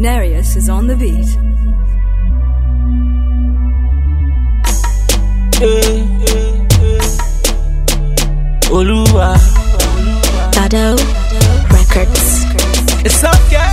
Nereus is on the beat. Oluwa Dado Records. It's okay.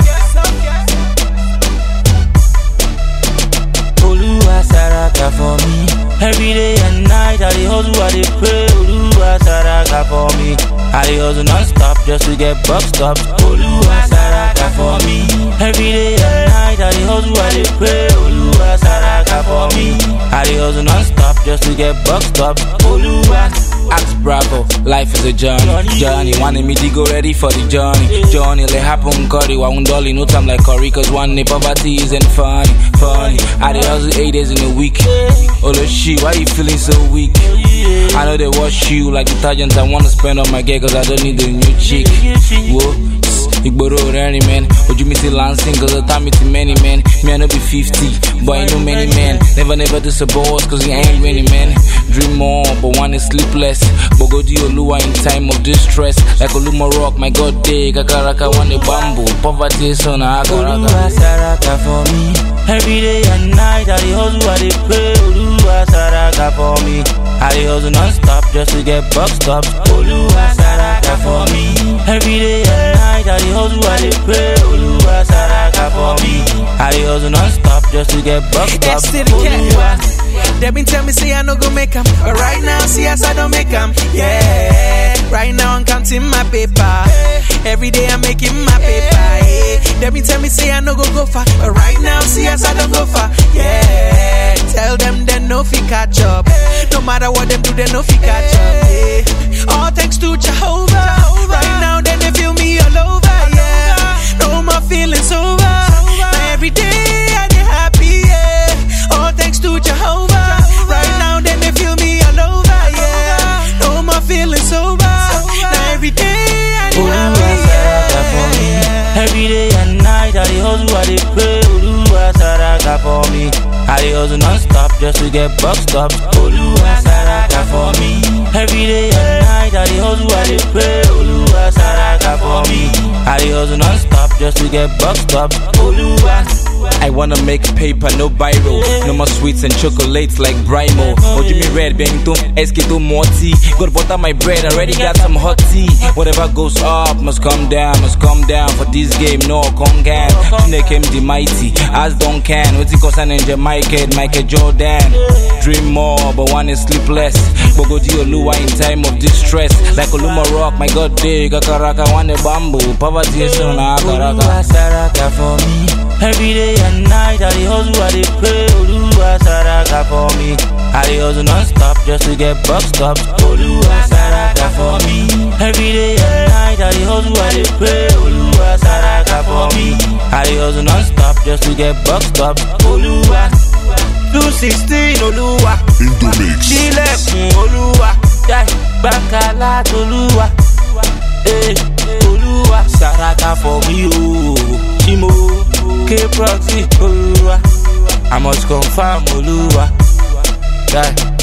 Oluwa Saraka for me. Every day and night I dey hustle, I dey pray. Oluwa Saraka for me. I dey hustle non-stop just to get boxed up. Oluwa Saraka for me. Every day and night I dey hustle, I dey pray. Oluwa Saraka for me. I dey hustle non-stop just to get boxed up. Oluwa. Ask Bravo, life is a journey. Wanting me to go ready for the journey. Let happen, curry, dolly, no time like curry, cause one day poverty isn't funny. I dey hustle 8 days in a week. Olo shit, why you feeling so weak? I know they wash you like detergent. I wanna spend on my girl cause I don't need a new chick. Whoa. Igboro Rary man, would you miss it lancing? Cause the time it's many men. Me I know be 50, but I know many men. Never this a boss cause he ain't winning man. Dream more, but one is sleepless. Bogodi Oluwa in time of distress. Like Oluma rock, my god day. Kakaraka one the bamboo. Poverty son of Oluwa Saraka for me. Every day and night I dey hustle, I dey pray. Oluwa Saraka for me. I dey hustle non-stop just to get boxed up. Oluwa Saraka for me. Every day and night I dey hustle, I dey pray. Oluwa Saraka for me. I dey hustle non-stop just to get boxed up. Oluwa. They been tell me say I no go make 'em, but right now see as I don't make 'em. Yeah, right now I'm counting my paper. Every day I'm making my paper. Yeah. They been tell me say I no go far, but right now see as I don't go far. Yeah, tell them they no fi catch up. No matter what them do, they no fi catch up. Yeah. All thanks to Jehovah. Right now then they feel me all over. Yeah, no more feeling sober. Now every day I get happy. Yeah, all thanks to Jehovah. Right now then they feel me all over. Yeah, no more feeling sober. Now every day I get happy. Every day and night I dey hustle, I dey pray. Oluwa Saraka for me. I dey hustle non-stop just to get boxed up. Oluwa Saraka for me. Every day and night I dey hustle, I dey pray. Oluwa Saraka for me. I dey hustle non-stop just to get boxed up. Oluwa. I wanna make paper, no biro. No more sweets and chocolates like Brimo. Or Jimmy Red, Benito, Esquito, Morty. Got butter my bread, already got some hot tea. Whatever goes up must come down for this game, no come can. Tune came the mighty, as don't can. What's it concern in Jamaica, Michael Jordan. Dream more, but one is sleepless. Bogodi Oluwa in time of distress. Like Oluma rock, my god day, Kakaraka, one the bamboo. Poverty is on Oluwa Saraka for me. Every day and night I dey hustle, I dey pray. Oluwa Saraka for me. I dey hustle non-stop just to get boxed up. Oluwa Saraka for me. Every day and night I dey hustle, I dey pray. Oluwa Saraka for me. I dey hustle non-stop just to get boxed up. Oluwa 216 Oluwa Chilekun Oluwa Bakala Oluwa Oluwa Saraka for me. Chimo K-Proxy Oluwa I must confirm Oluwa.